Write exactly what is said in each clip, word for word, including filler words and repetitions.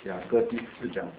雅歌第四章。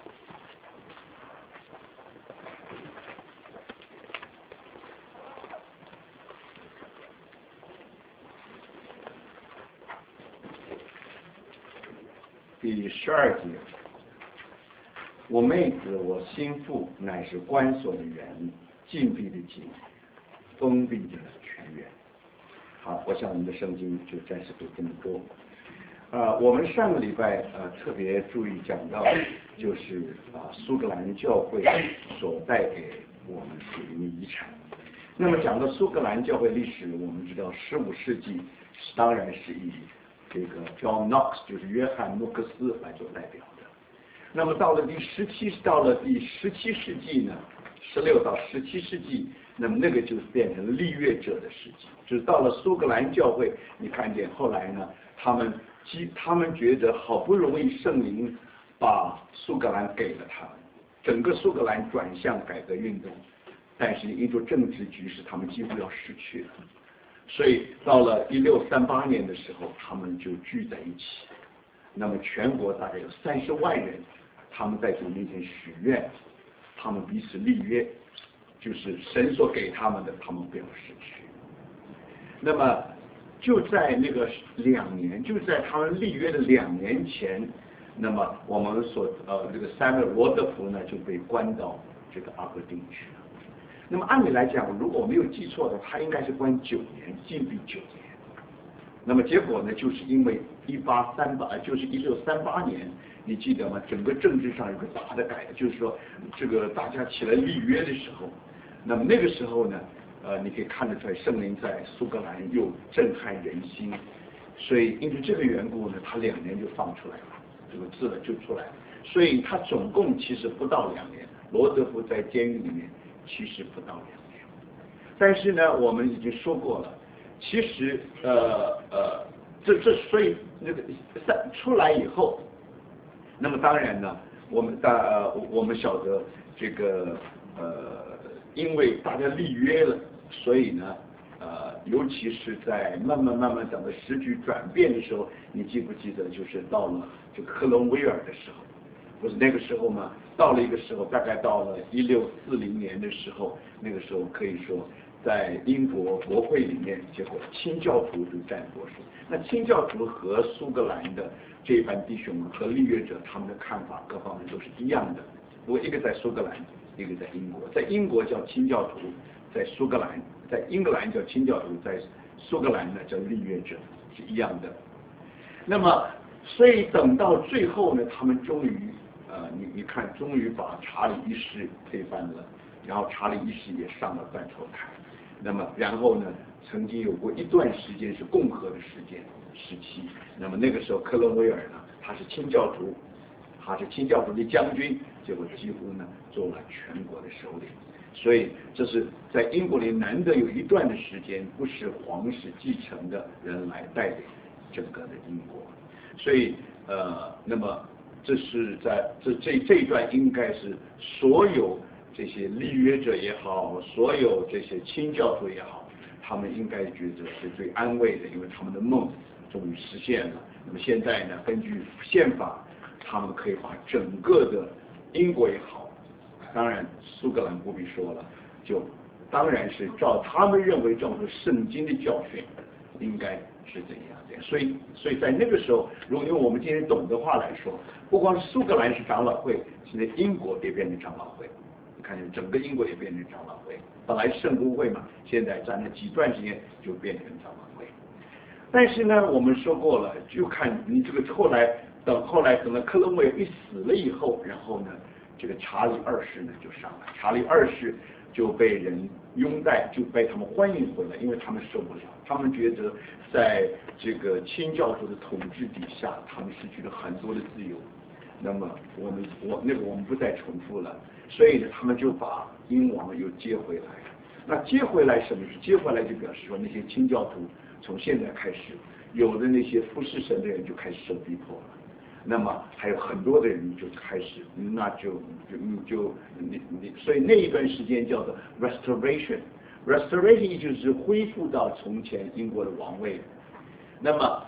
第十二节，我妹子，我心腹乃是关锁的人，禁闭的井，封闭的泉源。好，我想我们的圣经就暂时就这么多。啊、呃，我们上个礼拜呃特别注意讲到，就是啊、呃、苏格兰教会所带给我们属灵的遗产。那么讲到苏格兰教会历史，我们知道十五世纪当然是以这个 John Knox 就是约翰诺克斯来做代表的。那么到了第十七，到了第十七世纪呢，十六到十七世纪，那么那个就是变成立约者的世纪，就是到了苏格兰教会，你看见后来呢，他们基他们觉得好不容易圣灵把苏格兰给了他们，整个苏格兰转向改革运动，但是因着政治局势，他们几乎要失去了。所以到了一六三八年的时候，他们就聚在一起。那么全国大概有三十万人，他们在主面前许愿，他们彼此立约，就是神所给他们的，他们不要失去。那么就在那个两年，就在他们立约的两年前，那么我们所呃这个三位罗德福呢就被关到这个阿伯丁去了。那么按理来讲，如果我没有记错的，他应该是关九年，禁闭九年。那么结果呢，就是因为一八三八，就是一六三八年，你记得吗？整个政治上有个大的改革，就是说这个大家起来立约的时候，那么那个时候呢，呃，你可以看得出来，圣灵在苏格兰又震撼人心，所以因为这个缘故呢，他两年就放出来了，这个字就出来了，所以他总共其实不到两年，罗德福在监狱里面。其实不到两年，但是呢，我们已经说过了，其实呃呃，这这所以那个三出来以后，那么当然呢，我们大呃我们晓得这个呃，因为大家立约了，所以呢呃，尤其是在慢慢慢慢等到时局转变的时候，你记不记得就是到了这个克伦威尔的时候？不是那个时候吗？到了一个时候，大概到了一六四零年的时候，那个时候可以说在英国国会里面，结果清教徒就占多数。那清教徒和苏格兰的这一班弟兄们和立约者，他们的看法各方面都是一样的。不过一个在苏格兰，一个在英国。在英国叫清教徒，在苏格兰，在英格兰叫清教徒，在苏格兰呢叫立约者，是一样的。那么，所以等到最后呢，他们终于。呃，你你看，终于把查理一世推翻了，然后查理一世也上了断头台。那么，然后呢，曾经有过一段时间是共和的时间时期。那么那个时候，克伦威尔呢，他是清教徒，他是清教徒的将军，结果几乎呢做了全国的首领。所以这是在英国里难得有一段的时间，不是皇室继承的人来带领整个的英国。所以呃，那么。这是在这这这一段应该是所有这些立约者也好，所有这些清教徒也好，他们应该觉得是最安慰的，因为他们的梦终于实现了。那么现在呢，根据宪法，他们可以把整个的英国也好，当然苏格兰不必说了，就当然是照他们认为照着圣经的教训，应该是怎样。所以，所以在那个时候，如果用我们今天懂的话来说，不光是苏格兰是长老会，现在英国也变成长老会。你看见整个英国也变成长老会，本来是圣公会嘛，现在在那几段时间就变成长老会。但是呢，我们说过了，就看你这个后来等后来等到克伦威尔一死了以后，然后呢，这个查理二世呢就上来，查理二世就被人拥戴，就被他们欢迎回来，因为他们受不了，他们觉得在这个清教徒的统治底下，他们失去了很多的自由。那么我们我那个我们不再重复了，所以呢，他们就把英王又接回来。那接回来什么意思？接回来就表示说，那些清教徒从现在开始，有的那些服侍神的人就开始受逼迫了。那么还有很多的人就开始，那就就就你你，所以那一段时间叫做 restoration。restoration 就是恢复到从前英国的王位。那么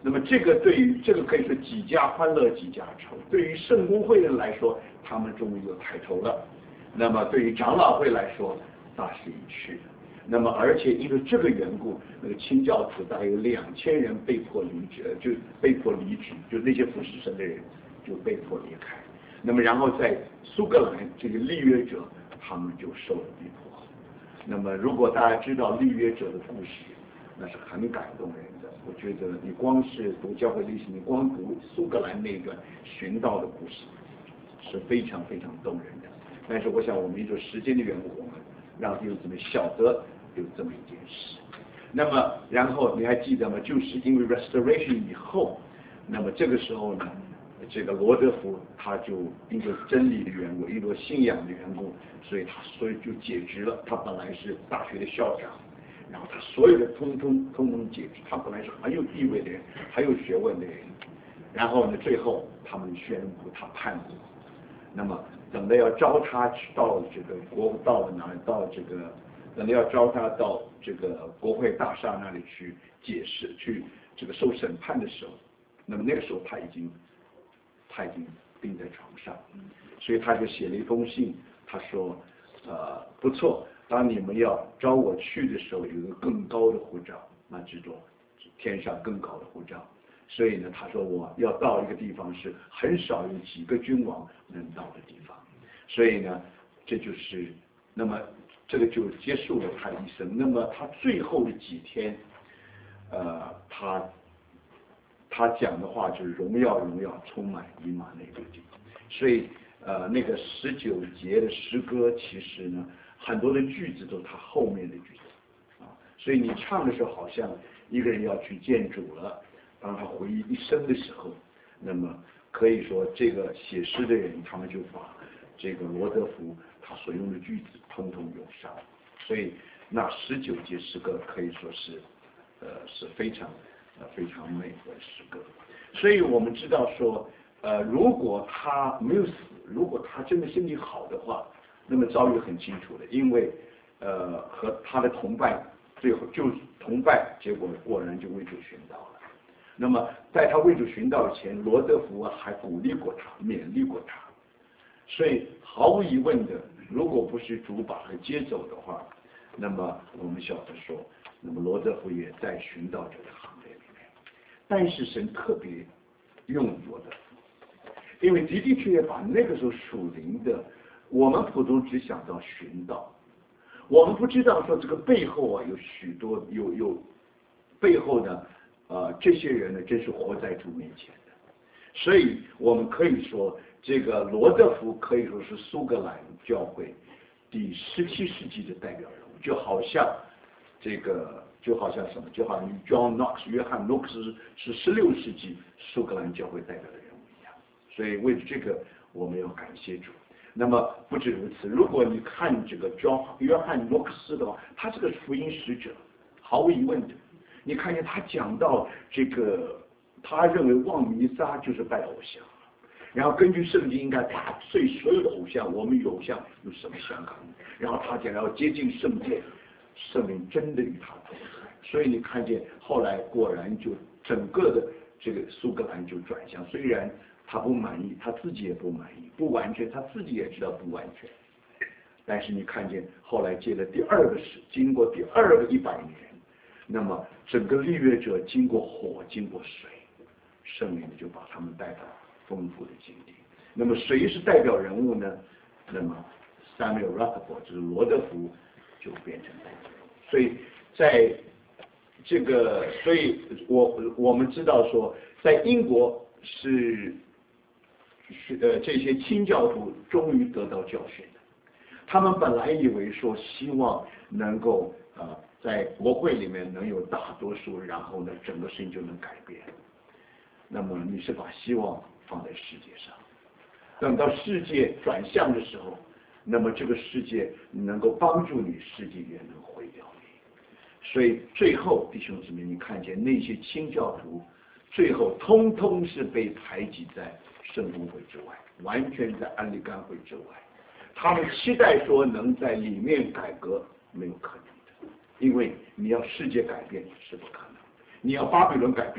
那么这个对于这个可以说几家欢乐几家愁，对于圣公会人来说，他们终于有抬头了。那么对于长老会来说，大势已去。那么而且因为这个缘故，那个清教徒大概有两千人被迫离职，就被迫离职，就那些服侍神的人就被迫离开。那么然后在苏格兰这个立约者，他们就受了逼迫。那么如果大家知道立约者的故事，那是很感动人的。我觉得你光是读教会历史，你光读苏格兰那段寻道的故事，是非常非常动人的。但是我想我们因着时间的缘故，我们让弟兄姊妹晓得有这么一件事。那么然后你还记得吗？就是因为 restoration 以后，那么这个时候呢，这个罗德福他就因为真理的缘故，因为信仰的缘故，所以他所以就解职了。他本来是大学的校长，然后他所有的通通通通解职。他本来是很有地位的人，很有学问的人，然后呢，最后他们宣布他叛国。那么等到要招他去到这个国到了哪到这个等到要招他到这个国会大厦那里去解释去这个受审判的时候，那么那个时候他已经他已经病在床上，所以他就写了一封信，他说呃不错，当你们要招我去的时候，有一个更高的护照，那这种天上更高的护照。所以呢，他说我要到一个地方是很少有几个君王能到的地方，所以呢，这就是那么这个就结束了他一生。那么他最后的几天，呃，他他讲的话就是荣耀荣耀充满以马内利。所以呃那个十九节的诗歌，其实呢很多的句子都是他后面的句子啊，所以你唱的时候好像一个人要去见主了。当他回忆一生的时候，那么可以说这个写诗的人，他们就把这个罗德福他所用的句子通通用上，所以那十九节诗歌可以说是呃是非常呃非常美的诗歌。所以我们知道说，呃如果他没有死，如果他真的身体好的话，那么遭遇很清楚的，因为呃和他的同伴最后就同伴，结果果然就为主寻道了。那么在他为主寻道前，罗德福还鼓励过他，勉励过他。所以毫无疑问的，如果不是主把他接走的话，那么我们晓得说，那么罗德福也在寻道者的行列里面。但是神特别用罗德福，因为的的确确把那个时候属灵的，我们普通只想到寻道，我们不知道说这个背后啊有许多有有背后呢。呃，这些人呢，真是活在主面前的，所以我们可以说，这个罗德福可以说是苏格兰教会第十七世纪的代表人物，就好像这个，就好像什么，就好像 John Knox 约翰诺克斯是十六世纪苏格兰教会代表的人物一样。所以为了这个，我们要感谢主。那么不止如此，如果你看这个 John 约翰诺克斯的话，他是个福音使者，毫无疑问的。你看见他讲到这个，他认为望弥撒就是拜偶像，然后根据圣经应该打碎所有的偶像，我们与偶像有什么相干？然后他讲要接近圣殿，圣灵真的与他同在。所以你看见后来果然就整个的这个苏格兰就转向，虽然他不满意，他自己也不满意，不完全，他自己也知道不完全，但是你看见后来接了第二个世，经过第二个一百年。那么整个立约者经过火，经过水，圣灵就把他们带到丰富的境地。那么谁是代表人物呢？那么 Samuel Rutherford 就是罗德福就变成代表人物。所以在这个，所以我我们知道说，在英国是是呃这些清教徒终于得到教训的。他们本来以为说希望能够呃。在国会里面能有大多数，然后呢，整个事情就能改变。那么你是把希望放在世界上，等到世界转向的时候，那么这个世界能够帮助你，世界也能毁掉你。所以最后弟兄姊妹，你看见那些清教徒，最后通通是被排挤在圣公会之外，完全在安利甘会之外。他们期待说能在里面改革，没有可能。因为你要世界改变是不可能，你要巴比伦改变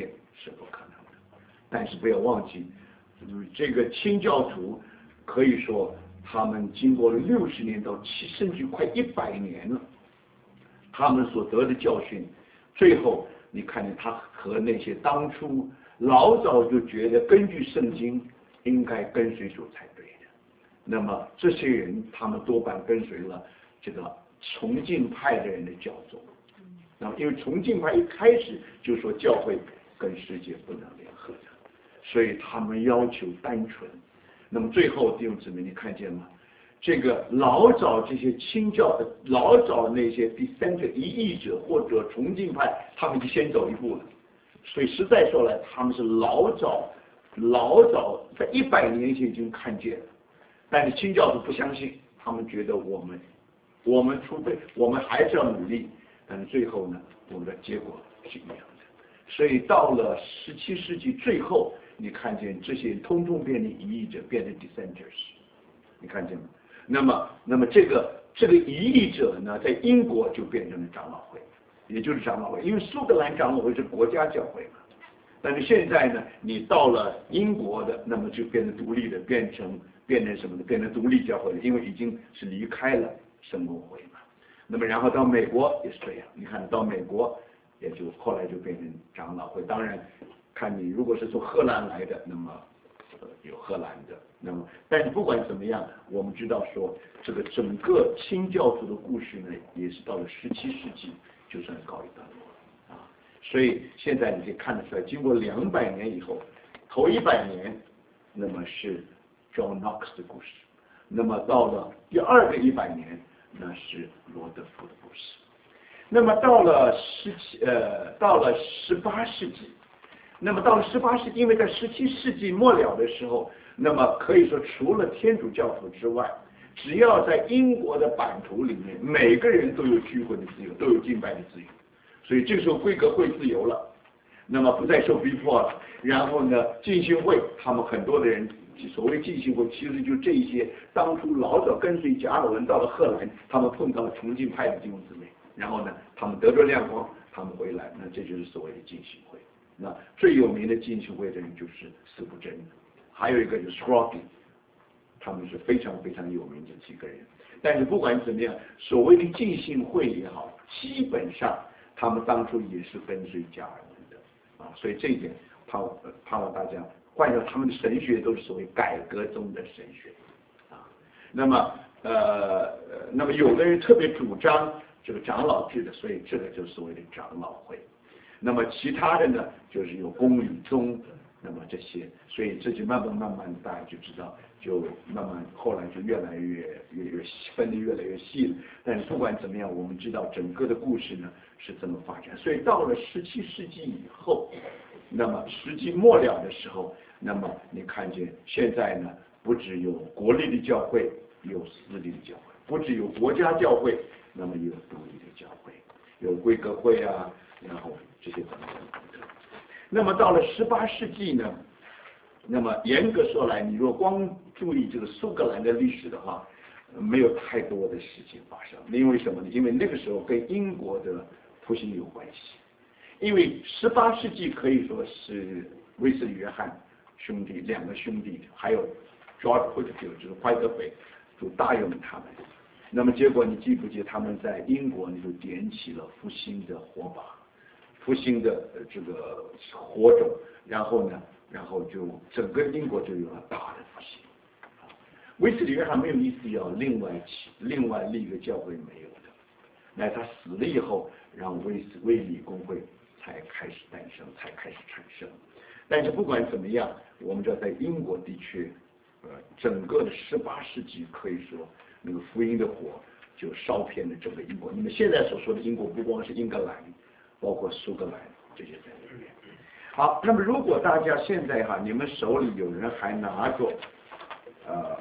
是不可能的。但是不要忘记，这个清教徒可以说他们经过了六十年到七甚至快一百年了，他们所得的教训，最后你看见他和那些当初老早就觉得根据圣经应该跟随主才对的，那么这些人他们多半跟随了这个崇敬派的人的教宗。那么因为崇敬派一开始就说教会跟世界不能联合的，所以他们要求单纯。那么最后弟兄姊妹，你看见吗？这个老早这些清教的老早那些第三个异议者或者崇敬派，他们就先走一步了。所以实在说来，他们是老早老早在一百年前已经看见了，但是清教徒不相信，他们觉得我们我们除非我们还是要努力，但是最后呢，我们的结果是一样的。所以到了十七世纪最后，你看见这些通众变的异议者变成 dissenters， 你看见吗？那么，那么这个这个异议者呢，在英国就变成了长老会，也就是长老会，因为苏格兰长老会是国家教会嘛。但是现在呢，你到了英国的，那么就变成独立的，变成变成什么呢？变成独立教会了，因为已经是离开了圣公会嘛。那么然后到美国也是这样，你看到美国也就后来就变成长老会。当然，看你如果是从荷兰来的，那么呃有荷兰的。那么，但是不管怎么样，我们知道说，这个整个清教徒的故事呢，也是到了十七世纪就算告一段落啊。所以现在你可以看得出来，经过两百年以后，头一百年，那么是 John Knox 的故事，那么到了第二个一百年，那是罗德福的故事。那么到了十七呃，到了十八世纪，那么到了十八世纪，因为在十七世纪末了的时候。那么可以说，除了天主教徒之外，只要在英国的版图里面，每个人都有聚会的自由，都有敬拜的自由。所以这个时候贵格会自由了，那么不再受逼迫了。然后呢，浸信会他们很多的人，所谓浸信会，其实就这些当初老早跟随贾尔文到了荷兰，他们碰到了崇敬派的弟兄姊妹，然后呢，他们得着亮光，他们回来，那这就是所谓的浸信会。那最有名的浸信会的人就是司布真。还有一个就是 Scroggie， 他们是非常非常有名的几个人。但是不管怎么样，所谓的浸信会也好，基本上他们当初也是跟随加尔文的啊，所以这一点盼望盼望大家，换成他们的神学都是所谓改革中的神学啊。那么呃，那么有的人特别主张这个长老制的，所以这个就是所谓的长老会。那么其他的呢，就是有公理宗。那么这些，所以这就慢慢慢慢大家就知道，就慢慢后来就越来越越越分得越来越细了。但是不管怎么样，我们知道整个的故事呢是这么发展。所以到了十七世纪以后，那么世纪末了的时候，那么你看见现在呢，不只有国立的教会，有私立的教会；不只有国家教会，那么也有独立的教会，有贵格会啊，然后这些等等等等。那么到了十八世纪呢，那么严格说来，你若光注意这个苏格兰的历史的话，没有太多的事情发生。因为什么呢？因为那个时候跟英国的复兴有关系。因为十八世纪可以说是威斯利约翰兄弟两个兄弟，还有 George Whitefield 就是怀德斐，就答应他们。那么结果你记不记得他们在英国呢就点起了复兴的火把？复兴的这个火种，然后呢，然后就整个英国就有了大的复兴。威斯利约翰没有意思要另外起另外立一个教会，没有的。那他死了以后，让威斯威理公会才开始诞生，才开始产生。但是不管怎么样，我们知道在英国的确，呃，整个的十八世纪可以说那个福音的火就烧遍了整个英国。你们现在所说的英国，不光是英格兰。包括苏格兰这些在里面。好，那么如果大家现在哈，你们手里有人还拿着，呃，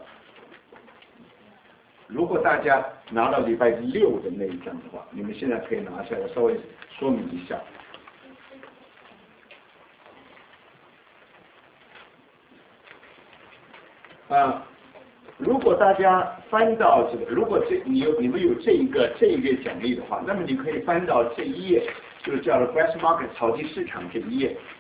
如果大家拿到礼拜六的那一张的话，你们现在可以拿下来稍微说明一下。啊、呃，如果大家翻到这个，如果这你有你们有这一个这一页讲义的话，那么你可以翻到这一页。就是叫做 Grass Market 草地市场这一页，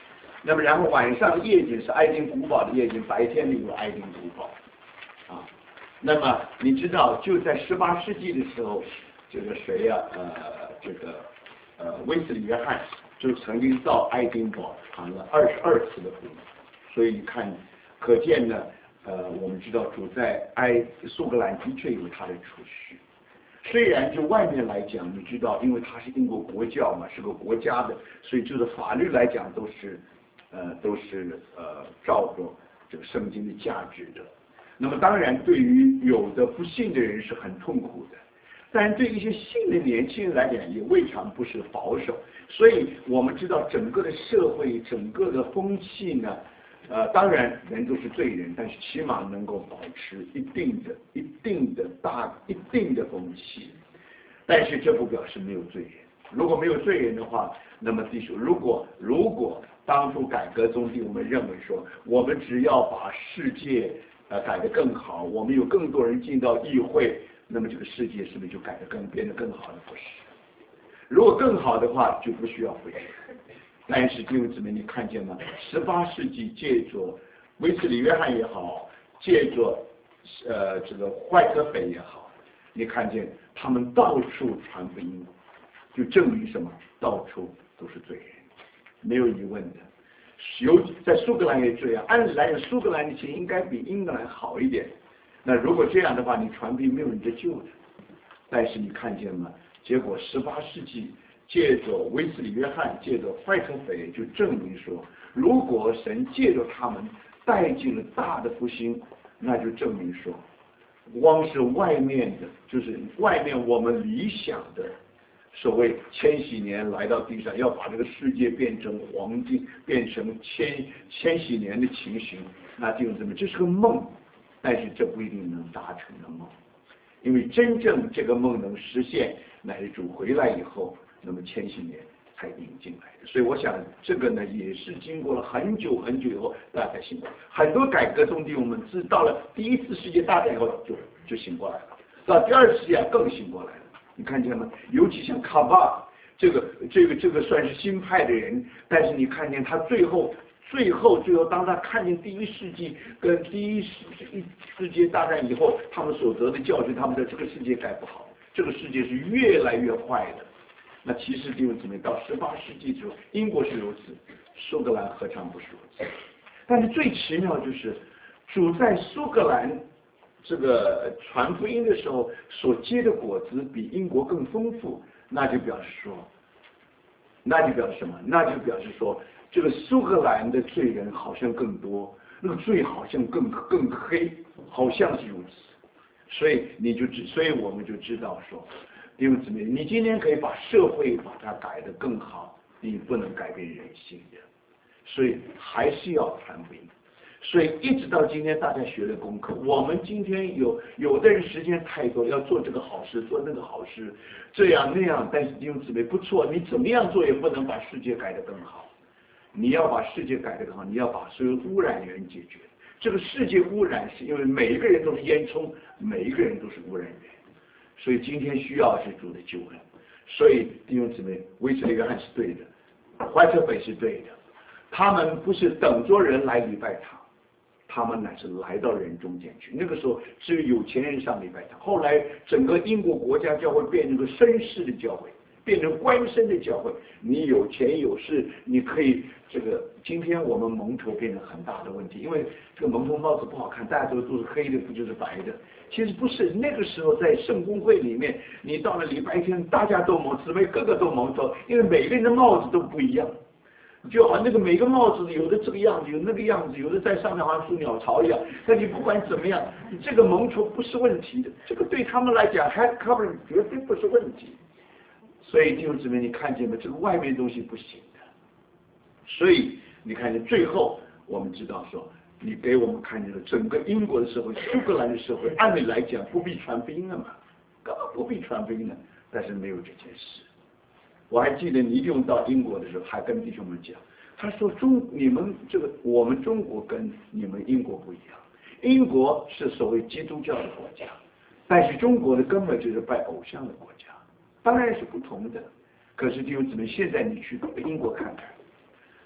那么然后晚上的夜景是爱丁古堡的夜景，白天里有爱丁古堡，啊，那么你知道就在十八世纪的时候，这个谁呀、啊？呃，这个呃威斯里约翰就曾经到爱丁堡传了二十二次的福音，所以你看，可见呢，呃，我们知道主在埃苏格兰的确有他的储蓄。虽然就外面来讲，你知道，因为它是英国国教嘛，是个国家的，所以就是法律来讲都是，呃，都是呃照着这个圣经的价值的。那么当然，对于有的不信的人是很痛苦的，但是对一些信的年轻人来讲，也未尝不是保守。所以我们知道，整个的社会，整个的风气呢。呃，当然人都是罪人，但是起码能够保持一定的、一定的大、一定的风气。但是这不表示没有罪人。如果没有罪人的话，那么弟兄，如果如果当初改革中地，我们认为说，我们只要把世界呃改得更好，我们有更多人进到议会，那么这个世界是不是就改得更变得更好的？不是。如果更好的话，就不需要会。但是弟兄姊妹，你看见吗？十八世纪借着威斯里约翰也好，借着呃这个怀特菲也好，你看见他们到处传福音，就证明什么？到处都是罪人，没有疑问的。尤其在苏格兰也这样，按理来讲，苏格兰的情应该比英格兰好一点。那如果这样的话，你传福音没有人得救的。但是你看见吗？结果十八世纪。借着威斯里约翰，借着怀特菲，就证明说，如果神借着他们带进了大的复兴，那就证明说，光是外面的，就是外面我们理想的所谓千禧年来到地上，要把这个世界变成黄金，变成千千禧年的情形，那就这么，这是个梦，但是这不一定能达成的梦，因为真正这个梦能实现，乃是主回来以后。那么千禧年才引进来的，所以我想这个呢也是经过了很久很久以后大家才醒过来。很多改革中的我们是到了第一次世界大战以后就就醒过来了，到第二次世界更醒过来了。你看见吗？尤其像卡巴这个这个这个算是新派的人，但是你看见他最后最后最后当他看见第一世纪跟第一世世界大战以后他们所得的教训，他们的这个世界改不好，这个世界是越来越坏的。那其实弟兄姊妹，到十八世纪之后，英国是如此，苏格兰何尝不是如此？但是最奇妙就是，主在苏格兰这个传福音的时候所结的果子比英国更丰富，那就表示说，那就表示什么？那就表示说，这个苏格兰的罪人好像更多，那个罪好像更更黑，好像是如此。所以你就知，所以我们就知道说。弟兄姊妹，你今天可以把社会把它改得更好，你不能改变人性的，所以还是要传福音。所以一直到今天，大家学的功课，我们今天有有的人时间太多，要做这个好事，做那个好事，这样那样。但是弟兄姊妹不错，你怎么样做也不能把世界改得更好。你要把世界改得更好，你要把所有污染源解决。这个世界污染是因为每一个人都是烟囱，每一个人都是污染源。所以今天需要是主的救恩，所以弟兄姊妹，威斯利约翰是对的，怀特菲是对的，他们不是等着人来礼拜他，他们乃是来到人中间去。那个时候只有有钱人上礼拜他，后来整个英国国家教会变成个绅士的教会，变成官绅的教会。你有钱有势，你可以这个。今天我们蒙头变成很大的问题，因为这个蒙头帽子不好看，大家都都是黑的，不就是白的？其实不是，那个时候在圣公会里面，你到了礼拜天，大家都蒙，姊妹个个都蒙头，因为每个人的帽子都不一样。就好像那个每个帽子有的这个样子，有那个样子，有的在上面好像梳鸟巢一样。但你不管怎么样，你这个蒙头不是问题的，这个对他们来讲 head covering 绝对不是问题。所以弟兄姊妹，你看见没？这个外面东西不行的。所以你看见最后，我们知道说，你给我们看见了整个英国的社会、苏格兰的社会，按理来讲不必传福音了嘛，根本不必传福音了，但是没有这件事。我还记得你弟兄到英国的时候，还跟弟兄们讲，他说中你们这个我们中国跟你们英国不一样，英国是所谓基督教的国家，但是中国的根本就是拜偶像的国家，当然是不同的。可是弟兄姊妹，现在你去英国看看，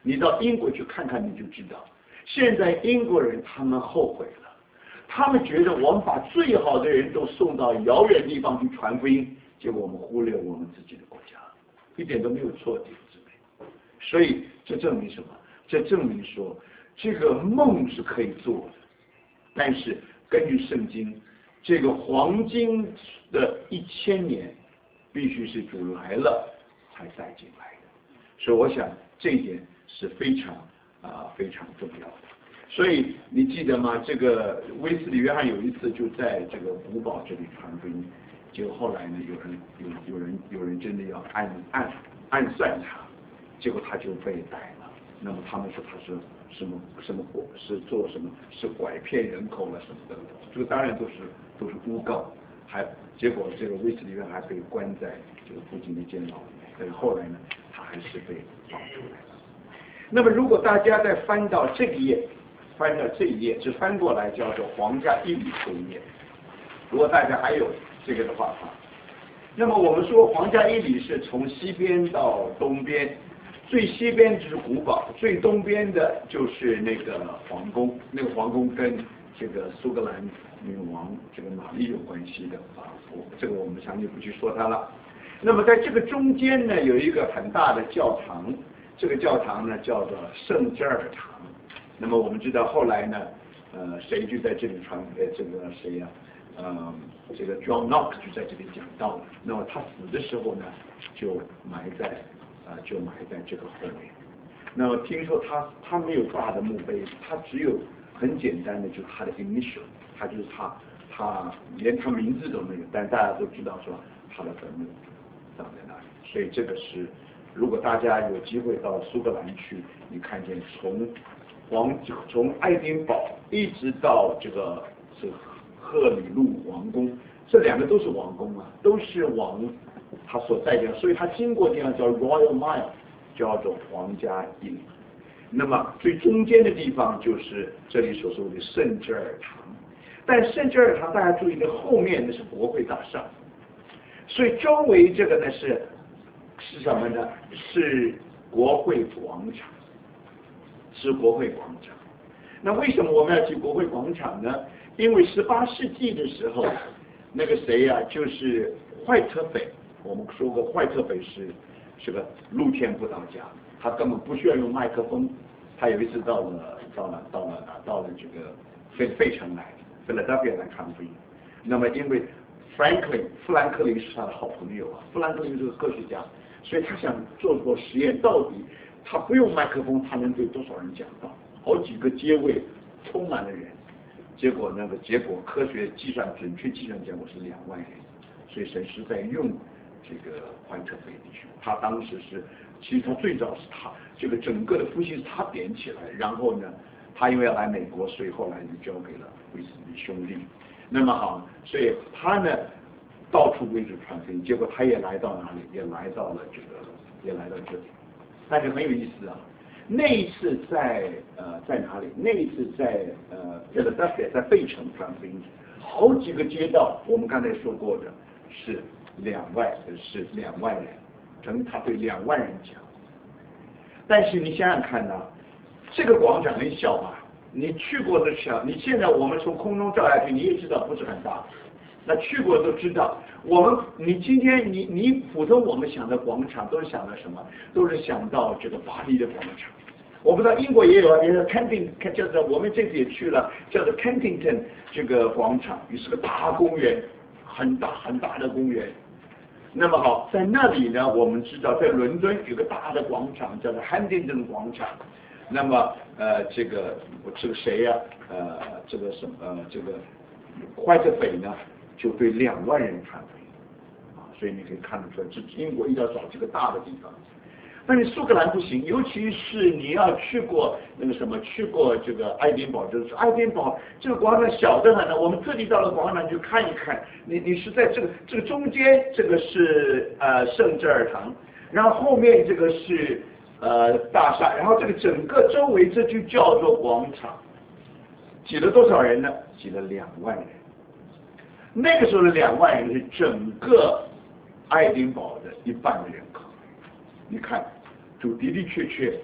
你到英国去看看，你就知道，现在英国人他们后悔了，他们觉得我们把最好的人都送到遥远地方去传福音，结果我们忽略我们自己的国家，一点都没有错，弟兄姊妹。所以这证明什么？这证明说，这个梦是可以做的，但是根据圣经，这个黄金的一千年，必须是主来了才带进来的。所以我想这一点是非常啊、呃、非常重要的。所以你记得吗？这个威斯理约翰有一次就在这个古堡这里传福音，结果后来呢，有人有有人有人真的要暗暗暗算他，结果他就被逮了。那么他们说他是什么什么活，是做什么，是拐骗人口了什么的，这个当然都是都是诬告，还结果这个威斯理约翰还被关在这个附近的监牢里面，但是后来呢，他还是被放出来了。那么如果大家再翻到这个页，翻到这一页，就翻过来叫做皇家义理这一页。如果大家还有这个的话啊，那么我们说皇家义理是从西边到东边，最西边就是古堡，最东边的就是那个皇宫，那个皇宫跟这个苏格兰女王这个玛丽有关系的啊，我这个我们详细不去说它了。那么在这个中间呢，有一个很大的教堂，这个教堂呢叫做圣吉尔堂。那么我们知道后来呢，呃，谁就在这里传，呃，这个谁呀、啊，呃，这个 John Knox 就在这里讲道了。那么他死的时候呢，就埋在，啊、呃，就埋在这个后面。那么听说他他没有大的墓碑，他只有很简单的，就是他的 initial， 他就是他他连他名字都没有，但大家都知道说他的坟墓葬在那里。所以这个是，如果大家有机会到苏格兰去，你看见从皇从爱丁堡一直到这个是赫里路王宫，这两个都是王宫啊，都是王他所在的，所以他经过地方叫 Royal Mile， 叫做皇家义理。那么最中间的地方就是这里所说的圣吉尔堂，但圣吉尔堂大家注意，的后面那是国会大厦，所以周围这个呢是是什么呢？是国会广场。是国会广场。那为什么我们要去国会广场呢？因为十八世纪的时候，那个谁呀、啊，就是怀特菲。我们说过，怀特菲是是个露天布道家，他根本不需要用麦克风。他有一次到了到了到了到了这个费费城来，菲拉达菲来传福音。那么因为 Franklin 富兰克林是他的好朋友啊，富兰克林是个科学家，所以他想做做实验，到底他不用麦克风，他能对多少人讲道？好几个街位充满了人，结果那个结果科学计算准确计算结果是两万人，所以神是在用这个怀特菲弟兄。他当时是，其实他最早是他这个整个的复兴是他点起来，然后呢，他因为要来美国，所以后来就交给了威斯利兄弟。那么好，所以他呢到处为主传福音，结果他也来到哪里？也来到了这个，也来到这里。但是很有意思啊，那一次在呃在哪里？那一次在呃菲拉达菲在费城传福音，好几个街道，我们刚才说过的是两万是两万人，等他对两万人讲。但是你想想看呢、啊，这个广场很小嘛，你去过的小，你现在我们从空中照下去，你也知道不是很大。那去过都知道，我们你今天你你普通我们想的广场都是想到什么？都是想到这个巴黎的广场。我不知道英国也有啊，比如说 Kensington， 叫做我们这次也去了，叫做 Kensington 这个广场，也是个大公园，很大很大的公园。那么好，在那里呢，我们知道在伦敦有个大的广场叫做 Huntington 广场。那么呃，这个这个谁呀、啊？呃，这个什么呃，这个怀特菲呢？就对两万人传福音啊，所以你可以看得出来，这英国一定要找这个大的地方。但是苏格兰不行，尤其是你要去过那个什么，去过这个爱丁堡，就是爱丁堡这个广场小得很呢。我们特地到了广场去看一看，你你是在这个这个中间，这个是呃圣吉尔堂，然后后面这个是呃大厦，然后这个整个周围这就叫做广场，挤了多少人呢？挤了两万人。那个时候的两万人是整个爱丁堡的一半的人口。你看，主的的确确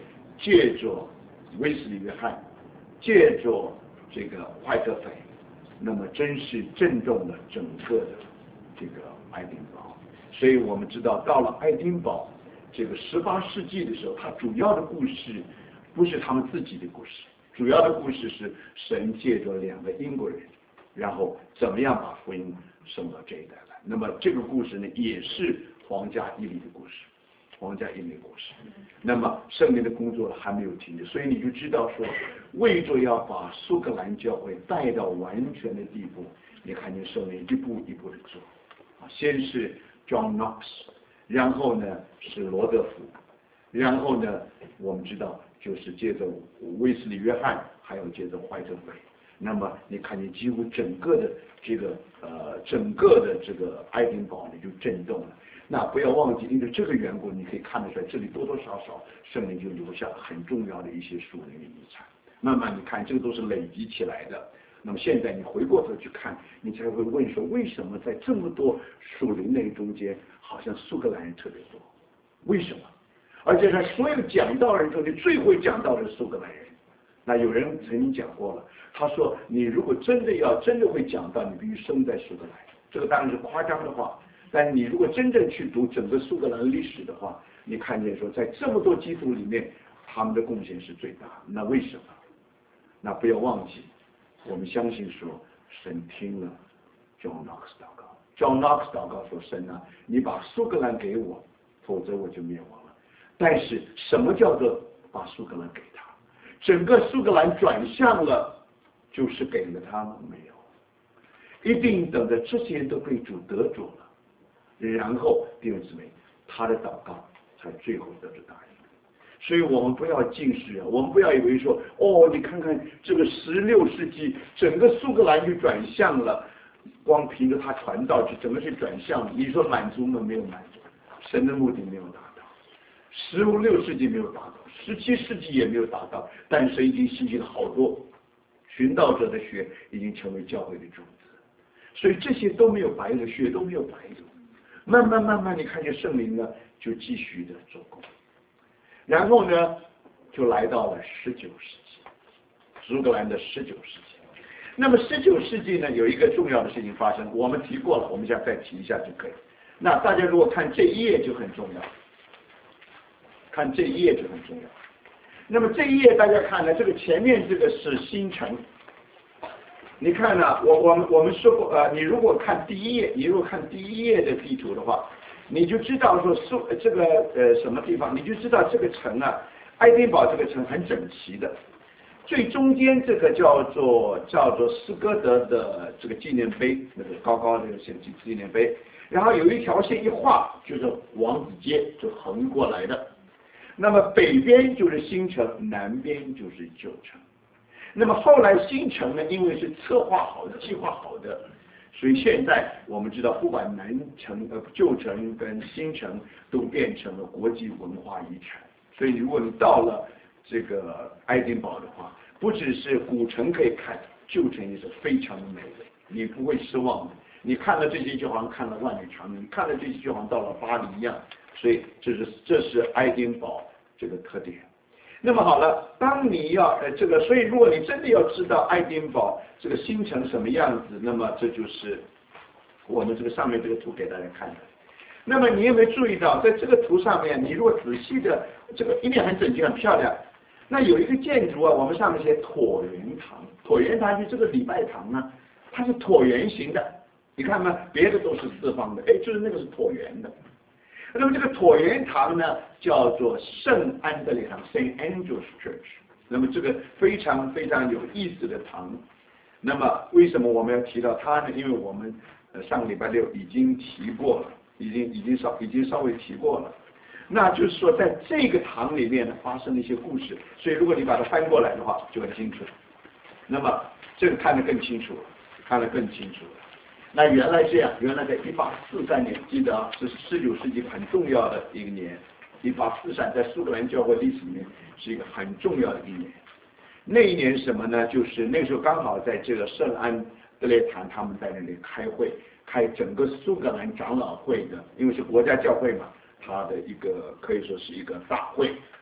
借着威斯利约翰，借着这个怀特菲，那么真是震动了整个的这个爱丁堡。所以我们知道，到了爱丁堡这个十八世纪的时候，它主要的故事不是他们自己的故事，主要的故事是神借着两个英国人，然后怎么样把福音送到这一代来。那么这个故事呢，也是皇家义理的故事，皇家义理的故事。那么圣灵的工作还没有停止，所以你就知道说，为着要把苏格兰教会带到完全的地步，你看见圣灵一步一步的做。啊，先是 John Knox， 然后呢是罗德福，然后呢我们知道就是接着威斯利约翰，还有接着怀特菲。那么你看见几乎整个的这个呃整个的这个爱丁堡呢就震动了。那不要忘记，因为这个缘故，你可以看得出来，这里多多少少圣灵就留下很重要的一些属灵的遗产。慢慢你看，这个都是累积起来的。那么现在你回过头去看，你才会问说，为什么在这么多属灵的中间，好像苏格兰人特别多？为什么？而且在所有讲道人中间，最会讲道的是苏格兰人。那有人曾经讲过了，他说，你如果真的要真的会讲道，你必须生在苏格兰。这个当然是夸张的话。但是你如果真正去读整个苏格兰历史的话，你看见说，在这么多基督徒里面，他们的贡献是最大的。那为什么？那不要忘记，我们相信说，神听了 John Knox 祷告。John Knox 祷告说，神啊，你把苏格兰给我，否则我就灭亡了。但是什么叫做把苏格兰给他？整个苏格兰转向了，就是给了他吗？没有，一定等着这些人都被主得着了。然后弟兄姊妹，他的祷告才最后得着答应。所以我们不要近视啊，我们不要以为说，哦，你看看这个十六世纪整个苏格兰就转向了，光凭着他传道就整个是转向了。你说满足吗？没有满足，神的目的没有达到。十六世纪没有达到，十七世纪也没有达到，但神已经兴起了好多寻道者的血，已经成为教会的种子。所以这些都没有白流，血都没有白流。慢慢慢慢，你看见圣灵呢，就继续的做工，然后呢，就来到了十九世纪，苏格兰的十九世纪。那么十九世纪呢，有一个重要的事情发生，我们提过了，我们现在再提一下就可以。那大家如果看这一页就很重要，看这一页就很重要。那么这一页大家看呢，这个前面这个是新城。你看呢、啊，我我们我们说过，呃，你如果看第一页，你如果看第一页的地图的话，你就知道说苏这个呃什么地方，你就知道这个城啊，爱丁堡这个城很整齐的。最中间这个叫做叫做斯歌德的这个纪念碑，那个高高的显纪纪念碑，然后有一条线一画就是王子街，就横过来的。那么北边就是新城，南边就是旧城。那么后来新城呢，因为是策划好的、计划好的，所以现在我们知道，不管南城、呃旧城跟新城都变成了国际文化遗产。所以如果你到了这个爱丁堡的话，不只是古城可以看，旧城也是非常的美的，你不会失望的。你看了这些就好像看了万里长城，看了这些就好像到了巴黎一样。所以这是这是爱丁堡这个特点。那么好了，当你要呃这个，所以如果你真的要知道爱丁堡这个新城什么样子，那么这就是我们这个上面这个图给大家看的。那么你有没有注意到，在这个图上面，你如果仔细的这个一面很整齐很漂亮，那有一个建筑啊，我们上面写椭圆堂，椭圆堂就这个礼拜堂啊，它是椭圆形的，你看吗？别的都是四方的，哎，就是那个是椭圆的。那么这个椭圆堂呢，叫做圣安德烈堂 （Saint Andrew's Church）。那么这个非常非常有意思的堂。那么为什么我们要提到它呢？因为我们呃上个礼拜六已经提过了，已经已经稍已经稍微提过了。那就是说，在这个堂里面呢，发生了一些故事。所以如果你把它翻过来的话，就很清楚。那么这个看得更清楚了，看得更清楚了。那原来这样，原来在一八四三年，记得啊，这是十九世纪很重要的一个年。一八四三在苏格兰教会历史里面是一个很重要的一年。那一年什么呢？就是那时候刚好在这个圣安德烈堂，他们在那里开会，开整个苏格兰长老会的，因为是国家教会嘛，它的一个可以说是一个大会。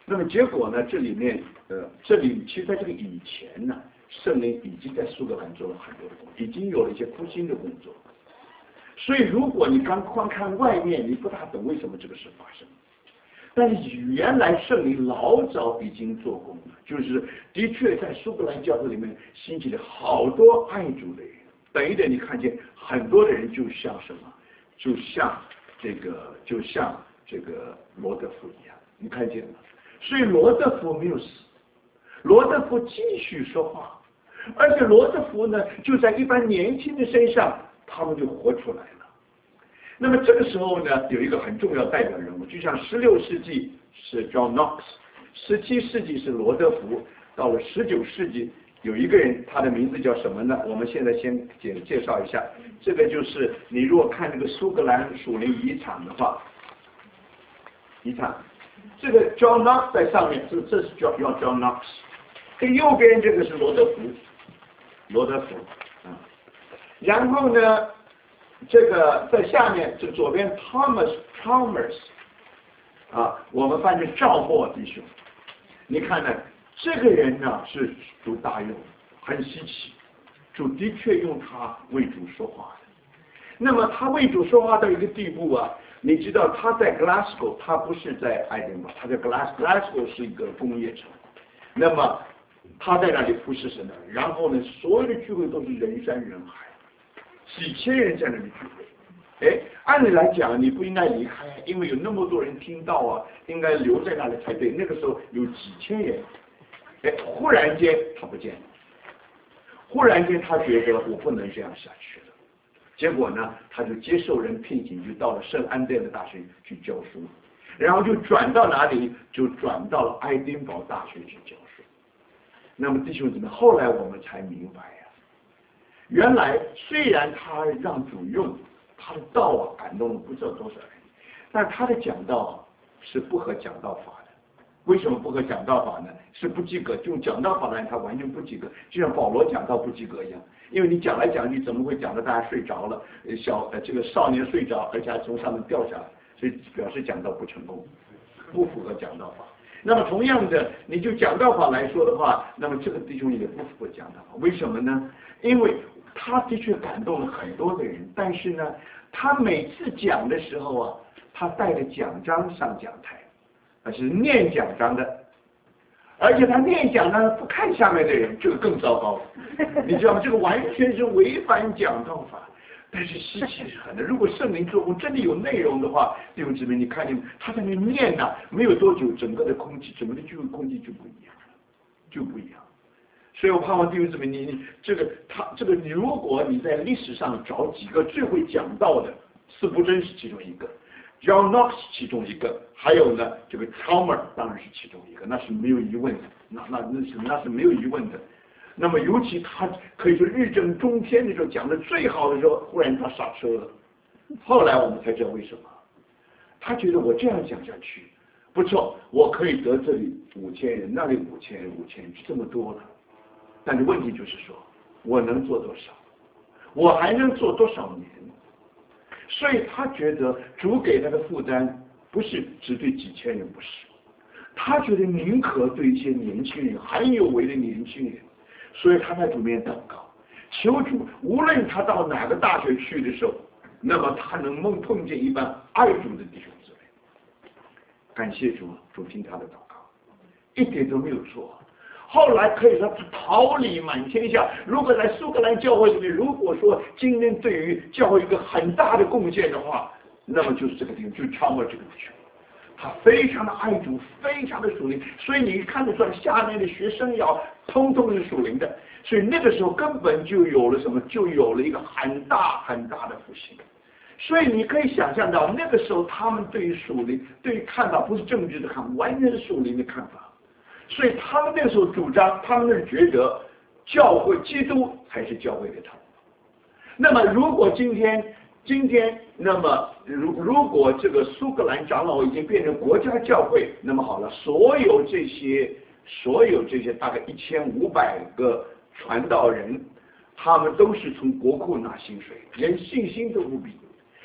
那么结果呢，这里面呃，这里其实在这个以前呢，圣灵已经在苏格兰做了很多的工作，已经有了一些复兴的工作。所以如果你刚光看外面，你不大懂为什么这个事发生。但是原来圣灵老早已经做工了，就是的确在苏格兰教会里面兴起了好多爱主的人。等一点，你看见很多的人就像什么，就像这个，就像这个罗德福一样，你看见吗？所以罗德福没有死，罗德福继续说话，而且罗德福呢，就在一般年轻的身上，他们就活出来了。那么这个时候呢，有一个很重要代表人物，就像十六世纪是 John Knox， 十七世纪是罗德福，到了十九世纪有一个人，他的名字叫什么呢？我们现在先介介绍一下，这个就是你如果看这个苏格兰属灵遗产的话，遗产，这个 John Knox 在上面，这这是叫叫 John Knox， 这个右边这个是罗德福，罗德福啊，然后呢？这个在下面，这左边 Thomas Chalmers 啊，我们翻译赵默弟兄。你看呢，这个人呢是主大用，很稀奇，主的确用他为主说话的。那么他为主说话到一个地步啊，你知道他在 Glasgow， 他不是在爱丁堡，他在 Glasgow，Glasgow 是一个工业城。那么他在那里服侍神的，然后呢，所有的聚会都是人山人海。几千人在那里聚会，哎，按理来讲你不应该离开，因为有那么多人听到啊，应该留在那里才对。那个时候有几千人，哎，忽然间他不见了，忽然间他觉得我不能这样下去了，结果呢，他就接受人聘请，就到了圣安德烈大学去教书，然后就转到哪里，就转到了爱丁堡大学去教书。那么弟兄姊妹，后来我们才明白。原来虽然他让主用他的道啊感动了不知道多少人，但他的讲道啊是不合讲道法的。为什么不合讲道法呢？是不及格，用讲道法来他完全不及格，就像保罗讲道不及格一样。因为你讲来讲去，怎么会讲到大家睡着了？小呃这个少年睡着，而且还从上面掉下来，所以表示讲道不成功，不符合讲道法。那么同样的，你就讲道法来说的话，那么这个弟兄也不符合讲道法。为什么呢？因为他的确感动了很多的人，但是呢，他每次讲的时候啊，他带着奖章上讲台，而是念奖章的，而且他念奖章不看下面的人，这个更糟糕，你知道吗？这个完全是违反讲道法。但是稀奇是很的，如果圣灵做工真的有内容的话，弟兄姊妹，你看见他在那念呐、啊，没有多久，整个的空气，整个的聚会空气就不一样了，就不一样。所以我盼望弟兄姊妹，你你这个他这个你，如果你在历史上找几个最会讲道的，司布真是其中一个 ，John Knox 其中一个，还有呢这个 Chalmers 当然是其中一个，那是没有疑问的，那那那是那是没有疑问的。那么尤其他可以说日正中天的时候讲的最好的时候，忽然他刹车了。后来我们才知道为什么，他觉得我这样讲下去不错，我可以得这里五千人，那里五千人，五千人这么多了。但是问题就是说，我能做多少？我还能做多少年？所以他觉得主给他的负担不是只对几千人，不是，他觉得宁可对一些年轻人，很有为的年轻人。所以他在主面祷告，求主无论他到哪个大学去的时候，那么他能碰碰见一般爱主的弟兄姊妹。感谢主，主听他的祷告，一点都没有错。后来可以说他桃李满天下。如果在苏格兰教会里面，如果说今天对于教会一个很大的贡献的话，那么就是这个地方，就超过这个地方。他非常的爱主，非常的属灵，所以你看得出来下面的学生要通通是属灵的，所以那个时候根本就有了什么，就有了一个很大很大的复兴。所以你可以想象到那个时候他们对于属灵，对于看法不是政治的看法，完全是属灵的看法。所以他们那个时候主张，他们是觉得教会基督才是教会的头。那么如果今天今天那么如如果这个苏格兰长老已经变成国家教会，那么好了，所有这些所有这些大概一千五百个传道人，他们都是从国库拿薪水，连信心都不比。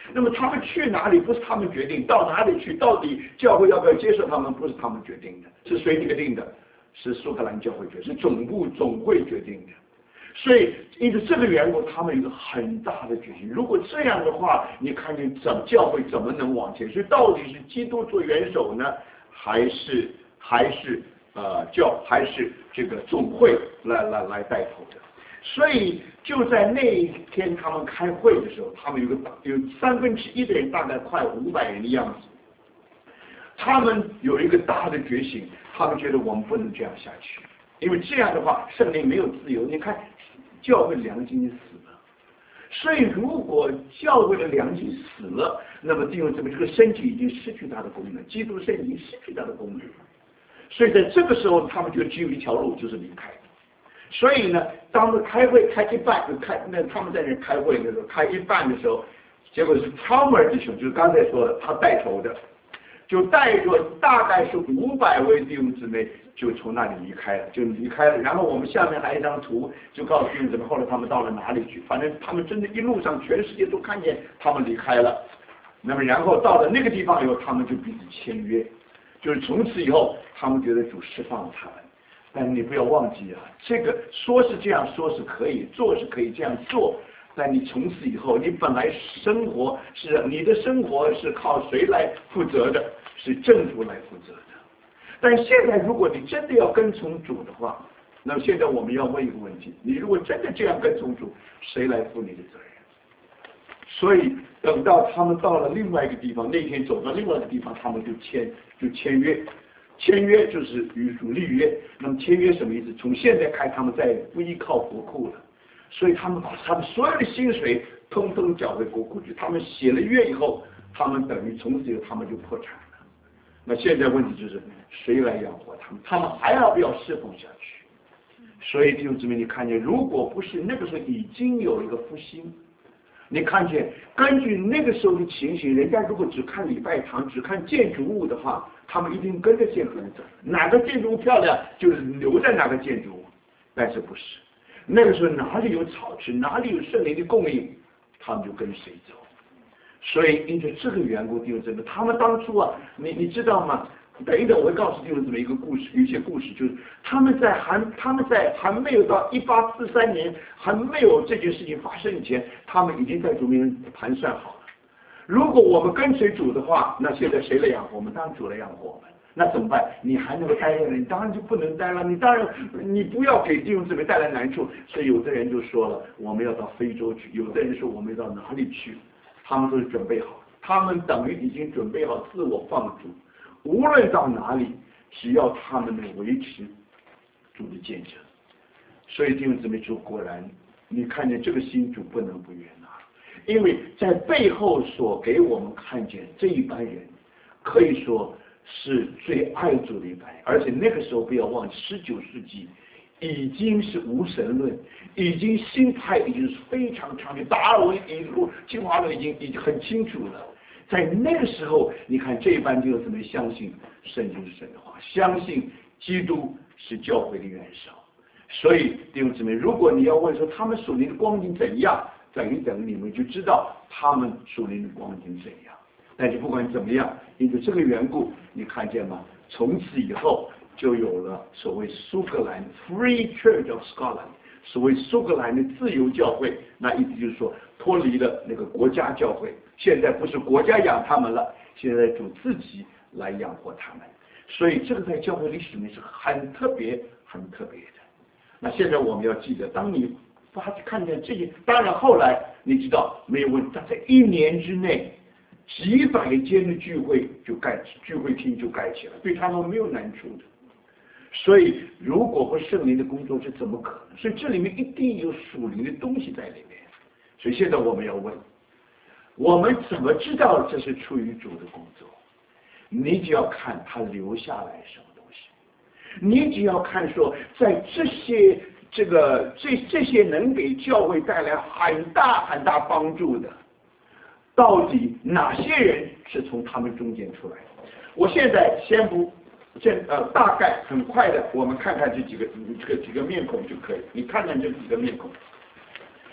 那么他们去哪里不是他们决定，到哪里去，到底教会要不要接受他们，不是他们决定的，是谁决定的？是苏格兰教会决定，是总部总会决定的。所以因此这个缘故，他们有一个很大的决心。如果这样的话，你看见怎教会怎么能往前？所以到底是基督做元首呢，还是还是呃教还是这个总会来来来带头的？所以就在那一天他们开会的时候，他们有个有三分之一的人，大概快五百人的样子，他们有一个大的觉醒，他们觉得我们不能这样下去，因为这样的话圣灵没有自由。你看教会良心死了，所以如果教会的良心死了，那么弟兄姊妹，这个身体已经失去它的功能，基督身体已经失去它的功能了。所以在这个时候，他们觉得只有一条路，就是离开。所以呢，当他开会开一半，开那他们在那开会的时候，开一半的时候，结果是超门弟兄，就是刚才说的，他带头的，就带着大概是五百位弟兄姊妹，就从那里离开了，就离开了。然后我们下面还有一张图，就告诉弟兄姊妹，后来他们到了哪里去？反正他们真的一路上，全世界都看见他们离开了。那么然后到了那个地方以后，他们就彼此签约，就是从此以后，他们觉得主释放了他们。但你不要忘记啊，这个说是这样说是可以，做是可以这样做，但你从此以后，你本来生活是你的生活是靠谁来负责的？是政府来负责的。但现在如果你真的要跟从主的话，那么现在我们要问一个问题：你如果真的这样跟从主，谁来负你的责任？所以等到他们到了另外一个地方，那天走到另外一个地方，他们就签就签约。签约就是与主立约，那么签约什么意思？从现在开，他们再也不依靠国库了，所以他们把他们所有的薪水通通缴回国库去。他们写了约以后，他们等于从此以后他们就破产了。那现在问题就是谁来养活他们？他们还要不要侍奉下去？所以弟兄姊妹，你看见，如果不是那个时候已经有一个复兴，你看见根据那个时候的情形，人家如果只看礼拜堂，只看建筑物的话，他们一定跟着建筑物走，哪个建筑物漂亮就是留在哪个建筑物。但是不是那个时候哪里有草吃，哪里有圣灵的供应，他们就跟谁走。所以因着这个缘故，弟兄姊妹，他们当初啊，你你知道吗？等一等，我会告诉弟兄姊妹一个故事，有一些故事就是他们在还他们在还没有到一八四三年还没有这件事情发生以前，他们已经在主面前盘算好了。如果我们跟随主的话，那现在谁来养活我们？当然主来养活我们。那怎么办？你还能够待着？你当然就不能待了。你当然你不要给弟兄姊妹带来难处。所以有的人就说了，我们要到非洲去；有的人说我们要到哪里去？他们都是准备好，他们等于已经准备好自我放逐。无论到哪里，只要他们能维持主的见证。所以弟兄姊妹说，果然你看见这个新主不能不悦纳，因为在背后所给我们看见这一班人，可以说是最爱主的一班人。而且那个时候不要忘记，十九世纪已经是无神论，已经新派已经是非常长的，达尔文一路进化论已经已经很清楚了。在那个时候，你看这一班弟兄姊妹相信圣经是神的话，相信基督是教会的元首。所以弟兄姊妹，如果你要问说他们属灵的光景怎样，等一等你们就知道他们属灵的光景怎样。但是不管怎么样，因为这个缘故，你看见吗？从此以后就有了所谓苏格兰 Free Church of Scotland， 所谓苏格兰的自由教会，那意思就是说脱离了那个国家教会，现在不是国家养他们了，现在主自己来养活他们。所以这个在教会历史里面是很特别很特别的。那现在我们要记得，当你发看见这些，当然后来你知道没有问题，在一年之内几百间的聚会就盖聚会厅就盖起来，对他们没有难处的。所以如果不圣灵的工作，是怎么可能？所以这里面一定有属灵的东西在里面。所以现在我们要问，我们怎么知道这是出于主的工作？你只要看他留下来什么东西，你只要看说，在这些这个这这些能给教会带来很大很大帮助的，到底哪些人是从他们中间出来的？我现在先不，现呃大概很快的，我们看看这几个这个几个面孔就可以。你看看这几个面孔，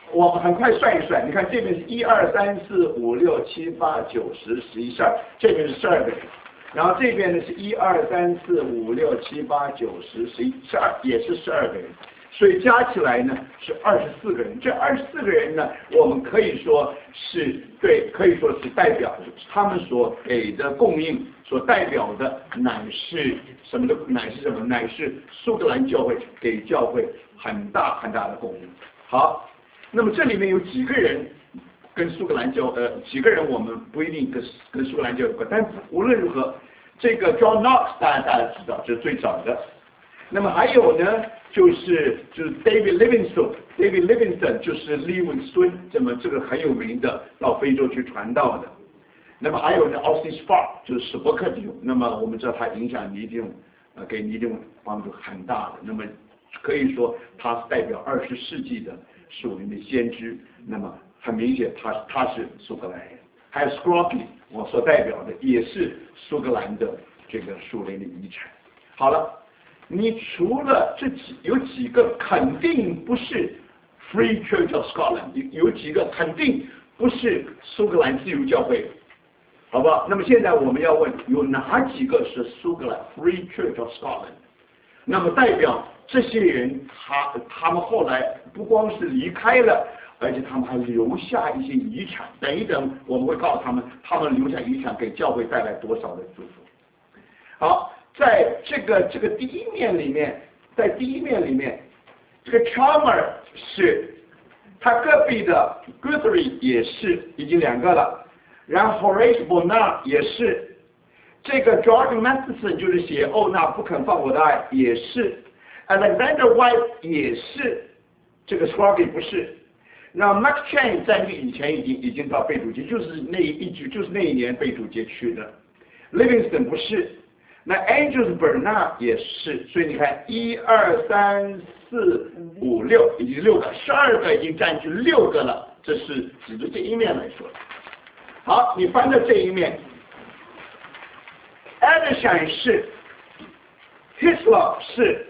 我们很快算一算，你看这边是一二三四五六七八九十十一十二，这边是十二个人，然后这边呢是一二三四五六七八九十十一十二，也是十二个人，所以加起来呢是二十四个人。这二十四个人呢，我们可以说是对，可以说是代表他们所给的供应所代表的乃是什么的？乃是什么？乃是苏格兰教会给教会很大很大的供应。好。那么这里面有几个人跟苏格兰教呃几个人我们不一定跟跟苏格兰教有关，但无论如何，这个 John Knox 当然大家知道这是最早的。那么还有呢，就是就是 David Livingstone，David Livingstone 就是利文斯顿，这么这个很有名的到非洲去传道的。那么还有呢 Austin Spark 就是史伯克迪翁，那么我们知道他影响尼迪翁，呃给尼迪翁帮助很大的。那么可以说他是代表二十世纪的属灵的先知，那么很明显他他是苏格兰人。还有 Scroggie 我所代表的也是苏格兰的这个属灵的遗产。好了，你除了这几有几个肯定不是 Free Church of Scotland， 有有几个肯定不是苏格兰自由教会，好不好？那么现在我们要问，有哪几个是苏格兰 Free Church of Scotland？ 那么代表这些人他他们后来不光是离开了，而且他们还留下一些遗产。等一等我们会告诉他们，他们留下遗产给教会带来多少的祝福。好，在这个这个第一面里面，在第一面里面，这个 Chalmers 是他隔壁的 Guthrie 也是已经两个了，然后 Horace Bonar 也是。这个 George Matheson 就是写哦，那不肯放我的爱也是 ，Alexander White 也是，这个 Scroggie 不是。那 Max Chan 在那个以前已经已经到贝主节，就是那一局就是那一年贝主节去的。Livingston 不是，那 Andrews Bernard 也是，所以你看一二三四五六已经六个，十二个已经占据六个了，这是指着这一面来说。好，你翻到这一面。Addison 是 ，Hislop 是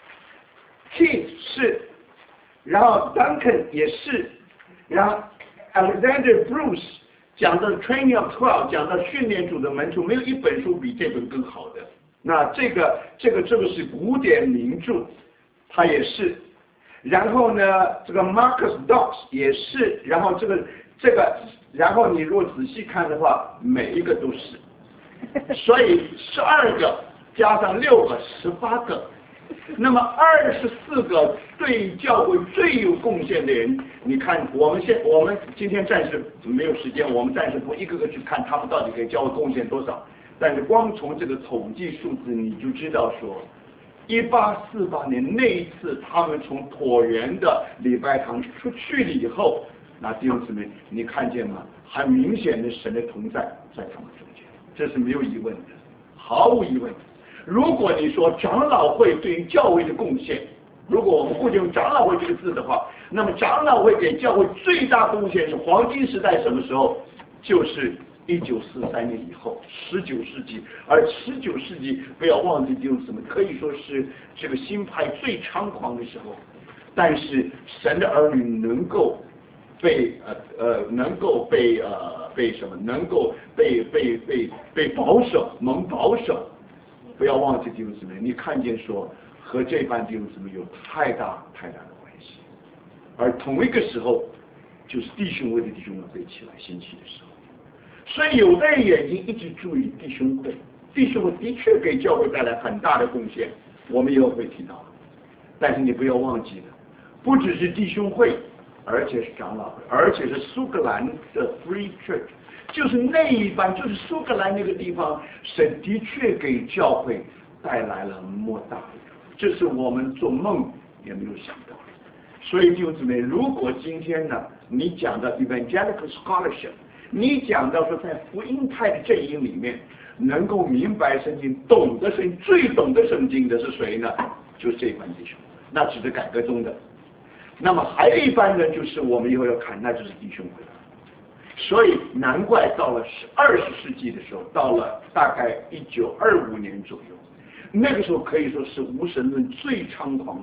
，Keith 是，然后 Duncan 也是，然后 Alexander Bruce 讲的 Training of Twelve 讲的训练主的门徒，没有一本书比这本更好的。那这个这个这个是古典名著，它也是。然后呢，这个 Marcus Dox 也是，然后这个这个，然后你如果仔细看的话，每一个都是。所以十二个加上六个，十八个。那么二十四个对教会最有贡献的人，你看我们现我们今天暂时没有时间，我们暂时不一个个去看他们到底给教会贡献多少。但是光从这个统计数字，你就知道说，一八四八年那一次他们从椭圆的礼拜堂出去了以后，那弟兄姊妹，你看见吗？很明显的神的同在在他们中间。这是没有疑问的，毫无疑问。如果你说长老会对于教会的贡献，如果我们不用长老会这个字的话，那么长老会给教会最大贡献是黄金时代什么时候？就是一九四三年以后，十九世纪。而十九世纪不要忘记弟兄姊妹，可以说是这个新派最猖狂的时候。但是神的儿女能够被呃呃能够被呃被什么能够被被被被保守蒙保守，不要忘记弟兄姊妹，你看见说和这班弟兄姊妹有太大太大的关系，而同一个时候就是弟兄会的弟兄们被起来兴起的时候，所以有的人眼睛一直注意弟兄会，弟兄会的确给教会带来很大的贡献，我们以后会提到，但是你不要忘记了，不只是弟兄会。而且是长老会，而且是苏格兰的 Free Church， 就是那一班，就是苏格兰那个地方，神的确给教会带来了莫大的，这是我们做梦也没有想到。所以弟兄姊妹，如果今天呢，你讲到 Evangelical Scholarship， 你讲到说在福音派的阵营里面，能够明白圣经、懂得圣经、最懂得圣经的是谁呢？就是这一班弟兄，那只是改革中的。那么还有一般人，就是我们以后要看，那就是弟兄会。所以难怪到了二十世纪的时候，到了大概一九二五年左右，那个时候可以说是无神论最猖狂的时候。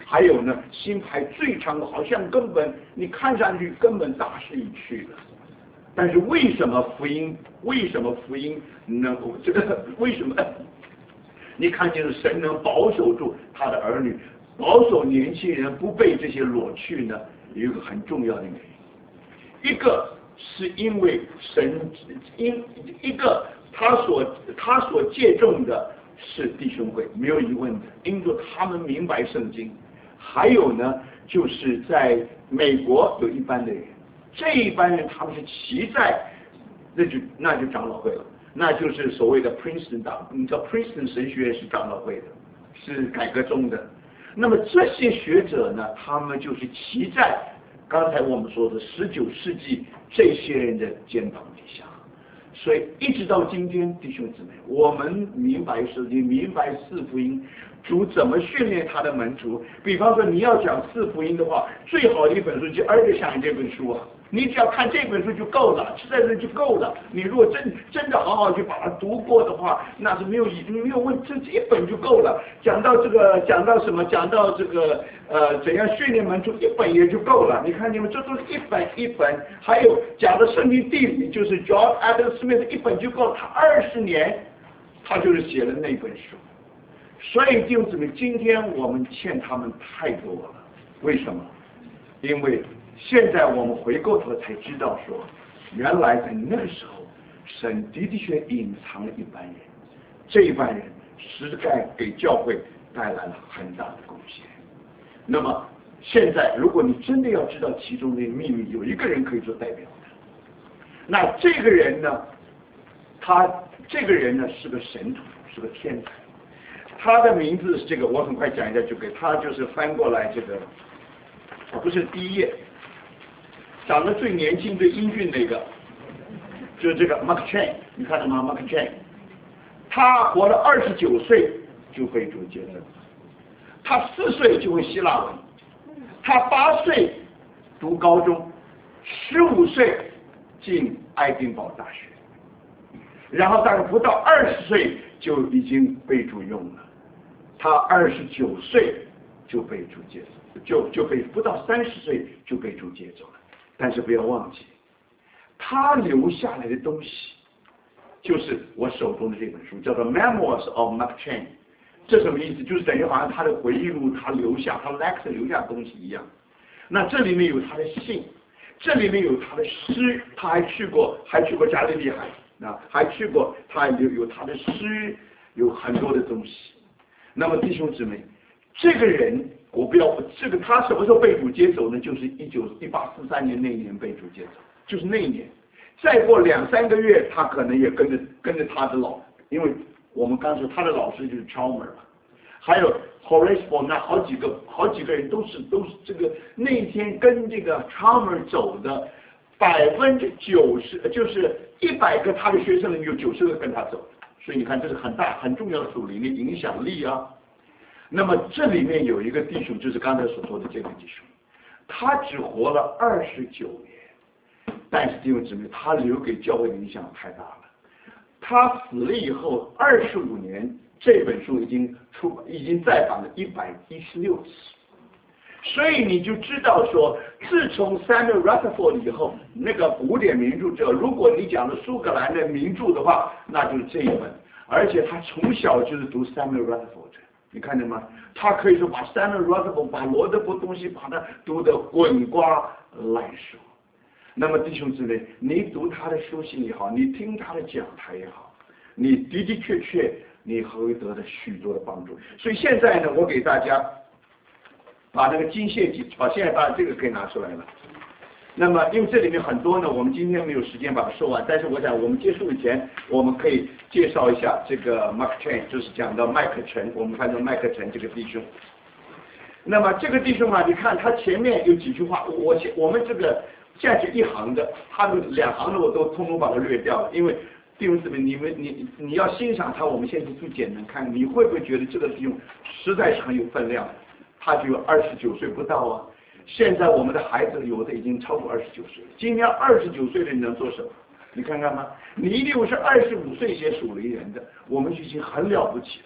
还有呢，心排最长的，好像根本你看上去根本大势已去了。但是为什么福音？为什么福音能够这个？为什么？你看见神能保守住他的儿女，保守年轻人不被这些裸去呢？有一个很重要的原因，一个是因为神因一个他所他所借重的是弟兄会，没有疑问的，因着他们明白圣经。还有呢，就是在美国有一班的人，这一班人他们是骑在，那就那就长老会了，那就是所谓的 Princeton 大，你知道 Princeton 神学院是长老会的，是改革中的。那么这些学者呢，他们就是骑在刚才我们说的十九世纪这些人的肩膀底下。所以一直到今天，弟兄姊妹，我们明白圣经，明白四福音，主怎么训练他的门徒。比方说，你要讲四福音的话，最好的一本书就《儿子想》这本书啊，你只要看这本书就够了，实在是就够了。你如果真真的好好去把它读过的话，那是没有没有问，这一本就够了。讲到这个，讲到什么？讲到这个呃，怎样训练门徒，一本也就够了。你看你们这都是一本一本，还有讲的圣经地理，就是 John Adam Smith 一本就够了，他二十年他就是写了那本书。所以弟兄姊妹，今天我们欠他们太多了。为什么？因为现在我们回过头才知道说，原来在那个时候，神的的确隐藏了一班人，这一班人实在给教会带来了很大的贡献。那么现在，如果你真的要知道其中的秘密，有一个人可以做代表的，那这个人呢，他这个人呢是个神徒，是个天才。他的名字是这个，我很快讲一下就给他就是翻过来这个，不是第一页，长得最年轻、最英俊那个，就是这个 Mark Chain， 你看到吗 ？Mark Chain， 他活了二十九岁就被主接生，他四岁就会希腊文，他八岁读高中，十五岁进爱丁堡大学，然后大概不到二十岁就已经被主用了。他二十九岁就被主接走，就就被不到三十岁就被主接走了。但是不要忘记，他留下来的东西，就是我手中的这本书，叫做《Memoirs of Mark Chain》。这什么意思？就是等于好像他的回忆录，他留下，他 Lex 留下的东西一样。那这里面有他的信，这里面有他的诗，他还去过，还去过加利利海，啊，还去过，他还有有他的诗，有很多的东西。那么弟兄姊妹，这个人我不要这个他什么时候被主接走呢？就是一九一八四三年那一年被主接走，就是那一年。再过两三个月，他可能也跟着跟着他的老，因为我们刚说他的老师就是 Chalmers 嘛，还有 Horace Bohr， 那好几个好几个人都是都是这个那一天跟这个 Chalmers 走的百分之九十，就是一百个他的学生里面有九十个跟他走。所以你看，这是很大很重要的属灵的影响力啊。那么这里面有一个弟兄，就是刚才所说的这个弟兄，他只活了二十九年，但是弟兄姊妹，他留给教会的影响太大了。他死了以后二十五年，这本书已经出已经再版了一百一十六次。所以你就知道说，自从 Samuel Rutherford 以后，那个古典名著者，如果你讲的苏格兰的名著的话，那就是这一本。而且他从小就是读 Samuel Rutherford， 你看见吗？他可以说把 Samuel Rutherford 把罗德福东西把它读得滚瓜烂熟。那么弟兄姊妹，你读他的书信也好，你听他的讲台也好，你的的确确你会得到许多的帮助。所以现在呢，我给大家把那个金屑记，把现在把这个可以拿出来了。那么因为这里面很多呢，我们今天没有时间把它说完，但是我想我们结束以前，我们可以介绍一下这个 Mark Chain， 就是讲到麦克陈，我们看到麦克陈这个弟兄。那么这个弟兄啊，你看他前面有几句话，我我们这个下去一行的，他们两行的我都通通把它略掉了，因为弟兄姊妹，你们你你要欣赏他，我们现在最简单看，你会不会觉得这个弟兄实在是很有分量？他就二十九岁不到啊！现在我们的孩子有的已经超过二十九岁了。今年二十九岁的人能做什么？你看看吗？你一定是二十五岁写属灵人的，我们已经很了不起了。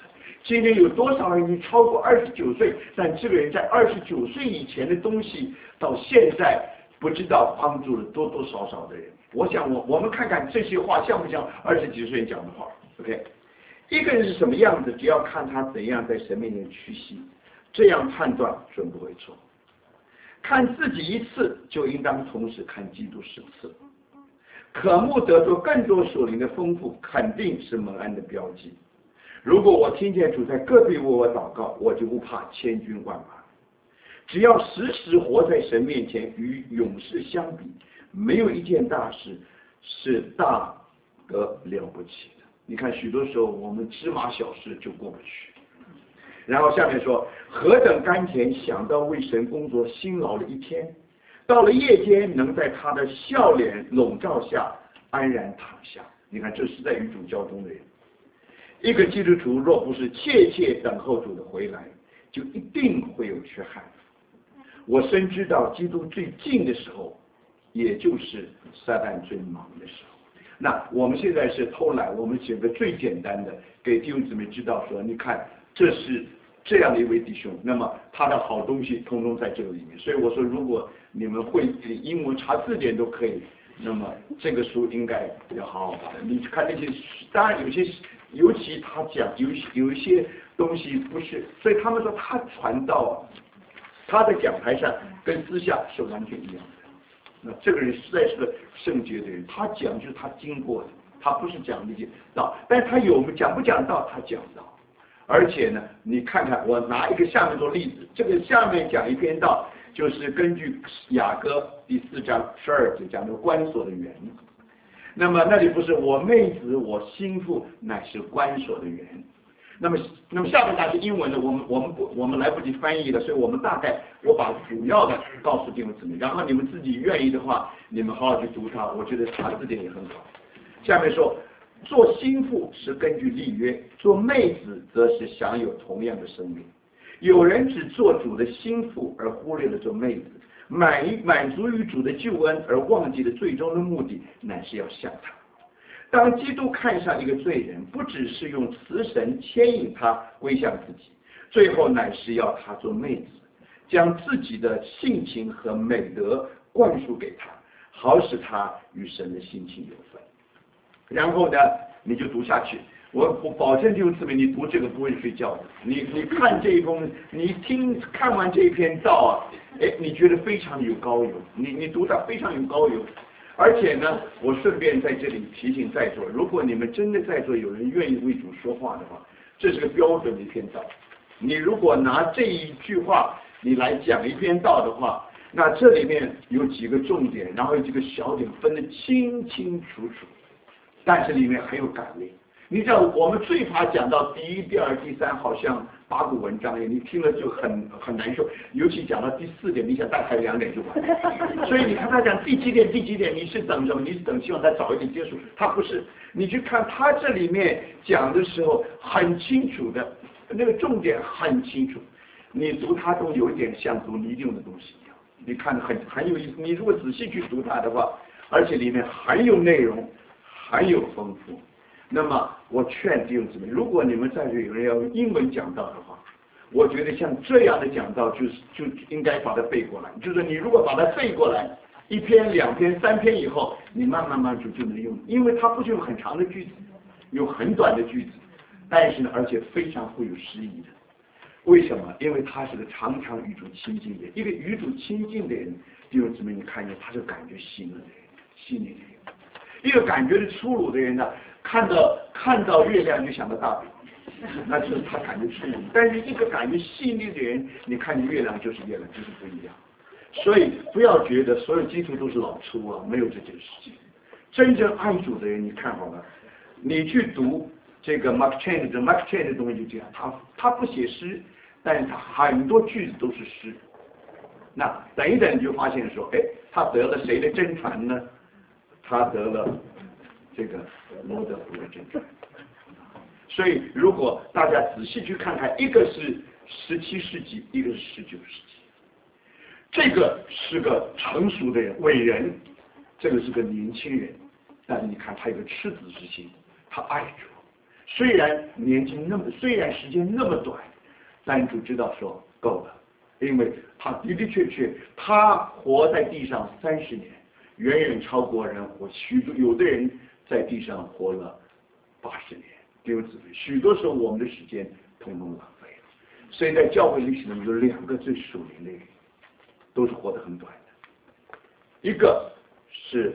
今天有多少人已经超过二十九岁，但这个人在二十九岁以前的东西，到现在不知道帮助了多多少少的人。我想我我们看看这些话像不像二十几岁讲的话 ？OK， 一个人是什么样子，只要看他怎样在神面前屈膝，这样判断准不会错。看自己一次，就应当同时看基督十次。渴慕得着更多属灵的丰富，肯定是蒙恩的标记。如果我听见主在隔壁为我祷告，我就不怕千军万马。只要时时活在神面前，与勇士相比，没有一件大事是大得了不起的。你看，许多时候我们芝麻小事就过不去。然后下面说，何等甘甜，想到为神工作辛劳了一天，到了夜间能在他的笑脸笼罩下安然躺下。你看，这是在与主交通的人。一个基督徒若不是切切等候主的回来，就一定会有缺憾。我深知道基督最近的时候，也就是撒旦最忙的时候。那我们现在是偷懒，我们选个最简单的，给弟兄姊妹知道说，你看这是这样的一位弟兄，那么他的好东西通通在这个里面。所以我说，如果你们会英文查字典都可以，那么这个书应该要好好的。你看那些，当然有些，尤其他讲有有一些东西不是，所以他们说他传道，他在讲台上跟私下是完全一样的。那这个人实在是个圣洁的人，他讲就是他经过的，他不是讲那些道，但是他有讲不讲道，他讲道。而且呢，你看看，我拿一个下面做例子，这个下面讲一篇道，就是根据雅歌第四章十二节讲的关锁的园。那么那里不是我妹子我心腹乃是关锁的园。那么那么下面那是英文的，我们我们不我们来不及翻译的，所以我们大概我把主要的告诉弟兄姊妹，然后你们自己愿意的话，你们好好去读它，我觉得查字典也很好。下面说，做心腹是根据立约，做妹子则是享有同样的生命。有人只做主的心腹而忽略了做妹子，满满足于主的救恩而忘记了最终的目的乃是要像他。当基督看上一个罪人，不只是用慈神牵引他归向自己，最后乃是要他做妹子，将自己的性情和美德灌输给他，好使他与神的性情有分。然后呢，你就读下去。我我保证弟兄姊妹，你读这个不会睡觉的。你你看这一封，你听看完这一篇道啊，哎，你觉得非常有高油，你你读它非常有高油。而且呢，我顺便在这里提醒在座，如果你们真的在座有人愿意为主说话的话，这是个标准的一篇道。你如果拿这一句话你来讲一篇道的话，那这里面有几个重点，然后有几个小点分得清清楚楚，但是里面还有感力。你知道我们最怕讲到第一、第二、第三，好像八股文章一样，你听了就很很难受。尤其讲到第四点，你想大概两点就完了。所以你看他讲第几点、第几点，你是等什么？你是等希望他早一点结束，他不是。你去看他这里面讲的时候很清楚的，那个重点很清楚。你读它都有一点像读泥定的东西一样，你看很很有意思。你如果仔细去读它的话，而且里面很有内容，很有丰富。那么我劝弟兄姊妹，如果你们在这有人要用英文讲道的话，我觉得像这样的讲道就是就应该把它背过来。就是你如果把它背过来，一篇、两篇、三篇以后，你慢慢慢就就能用，因为它不是有很长的句子，有很短的句子，但是呢，而且非常富有诗意的。为什么？因为他是个常常与主亲近的人，一个与主亲近的人，弟兄姊妹，你看见他是感觉心的人，心里的人。一个感觉是粗鲁的人呢，看到看到月亮就想到大饼，那就是他感觉粗鲁。但是一个感觉细腻的人，你看见月亮就是月亮，就是不一样。所以不要觉得所有基督徒都是老粗啊，没有这件事情。真正爱主的人，你看好了，你去读这个 Mark Twain 的 Mark Twain 的东西就这样，他他不写诗，但是他很多句子都是诗。那等一等你就发现说，哎，他得了谁的真传呢？他得了这个罗德福的真传。所以如果大家仔细去看看，一个是十七世纪，一个是十九世纪，这个是个成熟的人伟人，这个是个年轻人，但是你看他有个赤子之心，他爱主， 虽然年纪那么，虽然时间那么短，但主知道说够了，因为他的的确确，他活在地上三十年，远远超过人活许多，有的人在地上活了八十年。弟兄姊妹，许多时候我们的时间统统浪费了。所以在教会历史中有两个最属灵的人，都是活得很短的，一个是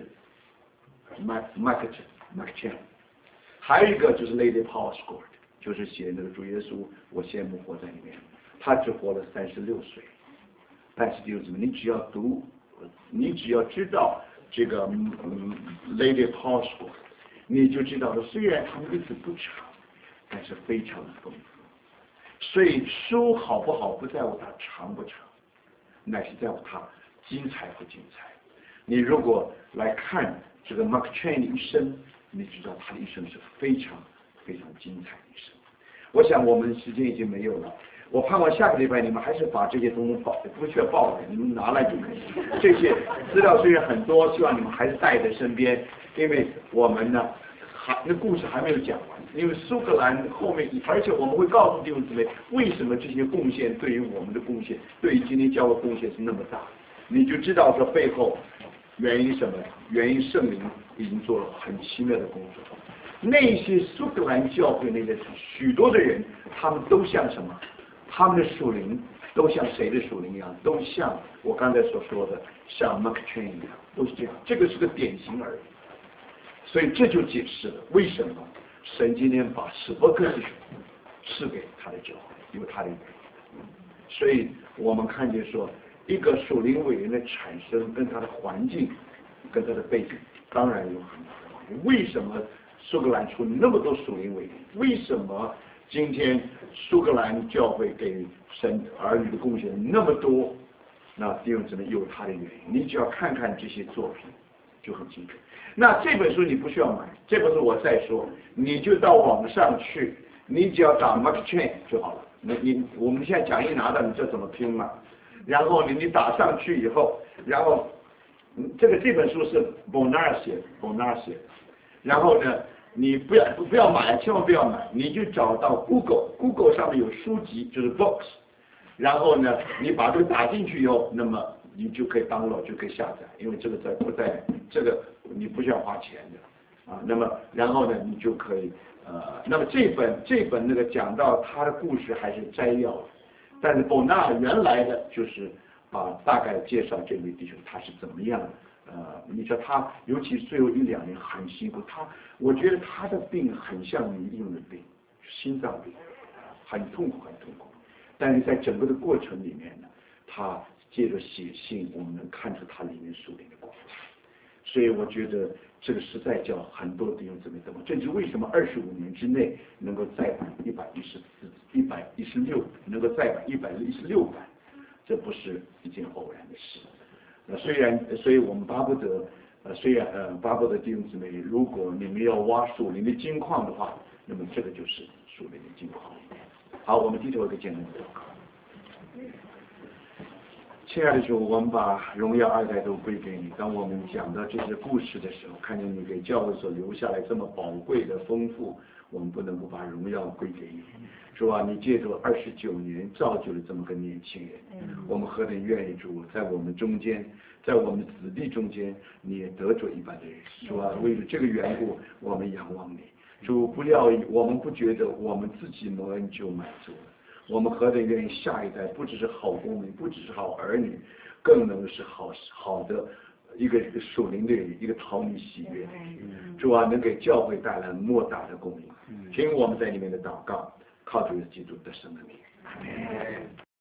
Mac Mac Mac Chan， 还有一个就是 Lady Paulscourt， 就是写那个主耶稣，我羡慕活在里面，他只活了三十六岁。但是弟兄姊妹，你只要读，你只要知道这个、嗯、Lady Paulscourt， 你就知道了，虽然他们日子不长，但是非常的丰富。所以书好不好，不在乎它长不长，乃是在乎它精彩不精彩。你如果来看这个 Mark Twain 的一生，你知道他的一生是非常非常精彩的一生。我想我们时间已经没有了，我盼望下个礼拜你们还是把这些东西报，不需要报的，你们拿来就可以。这些资料虽然很多，希望你们还是带在身边，因为我们呢，还那故事还没有讲完。因为苏格兰后面，而且我们会告诉弟兄姊妹，为什么这些贡献对于我们的贡献，对于今天教会贡献是那么大，你就知道这背后原因什么？原因圣灵已经做了很奇妙的工作。那些苏格兰教会那些许多的人，他们都像什么？他们的属灵都像谁的属灵一样？都像我刚才所说的，像 Mark Twain 一样，都是这样。这个是个典型而已。所以这就解释了为什么神今天把史伯克之赐给他的教会，有他的原因。所以我们看见说，一个属灵伟人的产生跟他的环境，跟他的背景，当然有很大的关系。为什么苏格兰出那么多属灵伟人？为什么今天苏格兰教会给神儿女的贡献那么多？那弟兄姊妹有他的原因。你只要看看这些作品，就很清楚。那这本书你不需要买，这本书我再说，你就到网上去，你只要打 Mark Twain 就好了。你你我们现在讲义拿到，你知道怎么拼吗？然后你你打上去以后，然后这个这本书是 Bonar 写 Bonar 写的，然后呢，你不要不要买，千万不要买，你就找到 Google Google 上面有书籍，就是 books， 然后呢，你把这个打进去以后，那么你就可以 download 就可以下载，因为这个在不在这个你不需要花钱的啊。那么然后呢，你就可以呃，那么这本这本那个讲到他的故事还是摘要的，但是伯纳原来的就是啊大概介绍这位弟兄他是怎么样的。呃，你说他尤其最后一两年很辛苦，他我觉得他的病很像你用的病，心脏病，很痛苦很痛苦。但是在整个的过程里面呢，他借着写信，我们能看出他里面属灵的光彩。所以我觉得这个实在叫很多弟兄姊妹懂。这就是为什么二十五年之内能够再版一百一十四、一百一十六，能够再版一百一十六版，这不是一件偶然的事。呃，虽然，所以我们巴不得，呃，虽然呃巴不得弟兄姊妹，如果你们要挖属灵的金矿的话，那么这个就是属灵的金矿。好，我们低头一个简单的祷告。亲爱的主，我们把荣耀二代都归给你。当我们讲到这些故事的时候，看见你给教会所留下来这么宝贵的丰富，我们不能够把荣耀归给你。主啊，你借着二十九年造就了这么个年轻人，我们何等愿意主在我们中间，在我们的子弟中间，你也得着一般的人。主啊，为了这个缘故，我们仰望你。主，不要我们不觉得我们自己蒙恩就满足了。我们何等愿意下一代不只是好公民，不只是好儿女，更能是好好的一个属灵的人，一个讨你喜悦的人。主啊，能给教会带来莫大的供应。听我们在里面的祷告，靠主耶稣基督的圣名。